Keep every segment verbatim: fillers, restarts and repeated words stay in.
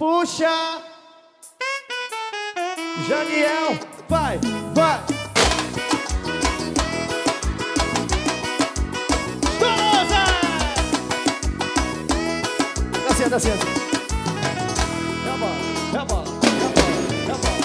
puxa. Janiel, vai, vai. Estosa! Descendo, descendo. É a bola, é a bola, é a bola, é a bola.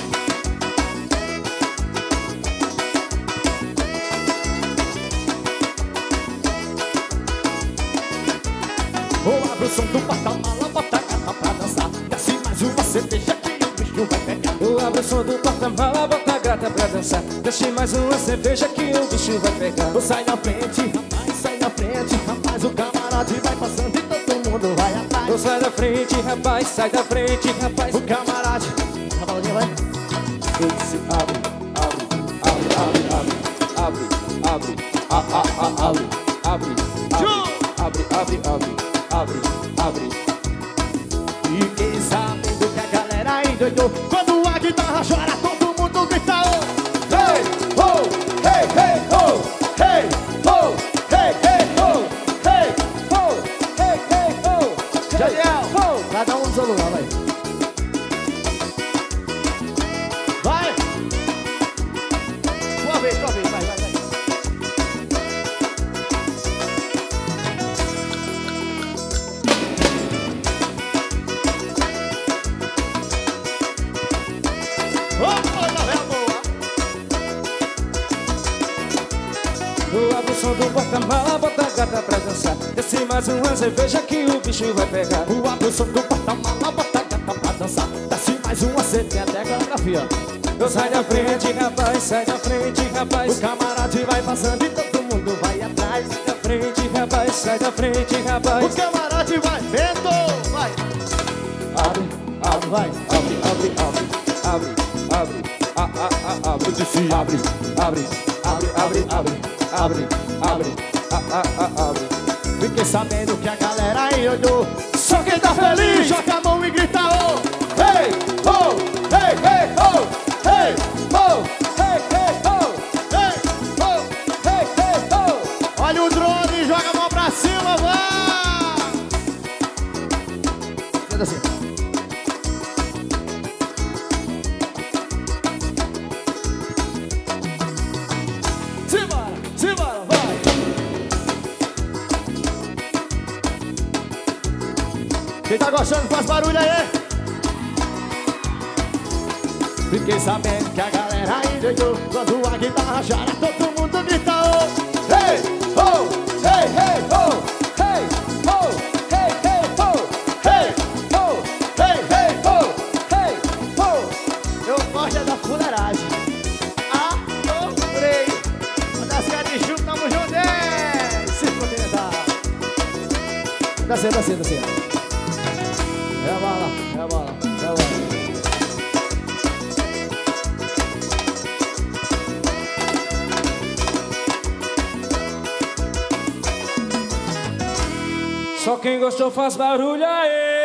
Vou abrir o som do porta-mala, bota a gata pra dançar. Desce mais uma cerveja que o bicho vai pegar. Eu abro o som do porta-mala, bota a gata pra dançar. Deixe mais uma cerveja que o bicho vai pegar. Eu sai na frente, rapaz, sai na frente, rapaz. O camarade vai passando e todo mundo vai atrás. Eu sai da frente, rapaz, sai da frente, rapaz. O camarade, a bolinha vai. Eu disse abre, abre, abre, abre, abre, abre, a, a, a, abre, abre, abre, abre, abre, abre, abre. Fiquei sabendo que a galera endoidou. Quando a guitarra chora, todo mundo grita oh. Hey, oh, hey, hey, oh, hey, oh, hey, hey, oh, hey, oh, hey, hey, oh. Janiel, oh. Cada um no seu lugar, vai. Vai. Uma vez, uma vez, vai, vai, vai. Eu abro o som do porta-mala, bota a gata pra dançar. Desce mais uma cerveja que o bicho vai pegar. Eu abro o som do porta-mala, bota a gata pra dançar. Desce mais uma cerveja, até a coreografia. Eu sai da frente, rapaz, sai da frente, rapaz. O camarade vai passando e todo mundo vai atrás. Sai da frente, rapaz, sai da frente, rapaz. O camarade vai vendo, vai. Abre, abre, vai, abre, abre, abre, abre, abre, a, a, a, abre. Eu disse abre, abre, abre, abre, abre, abre, abre, a, a, a, abre. Fiquei sabendo que a galera aí olhou. Só quem tá feliz joga a mão e grita oh. Hey, oh, hey, hey, oh, hey, oh, hey, hey, oh, hey, oh, hey, hey, oh. Olha o drone, joga a mão pra cima, vai. Senta assim. Simbora, simbora, vai. Quem tá gostando faz barulho aí. Fiquei sabendo que a galera endoidou. Quando a guitarra chora, todo mundo grita oh. Hey, oh, hey, hey, oh, hey, oh, hey, hey, oh, hey, oh, hey, hey, oh, hey, oh. Eu gosto é da fuleiragem. Adorei. Das caras junto, tamo junto, é. Circo Continental. Desce, desce, desce. É a bala, é a bala, é a bala. Só quem gostou faz barulho aí.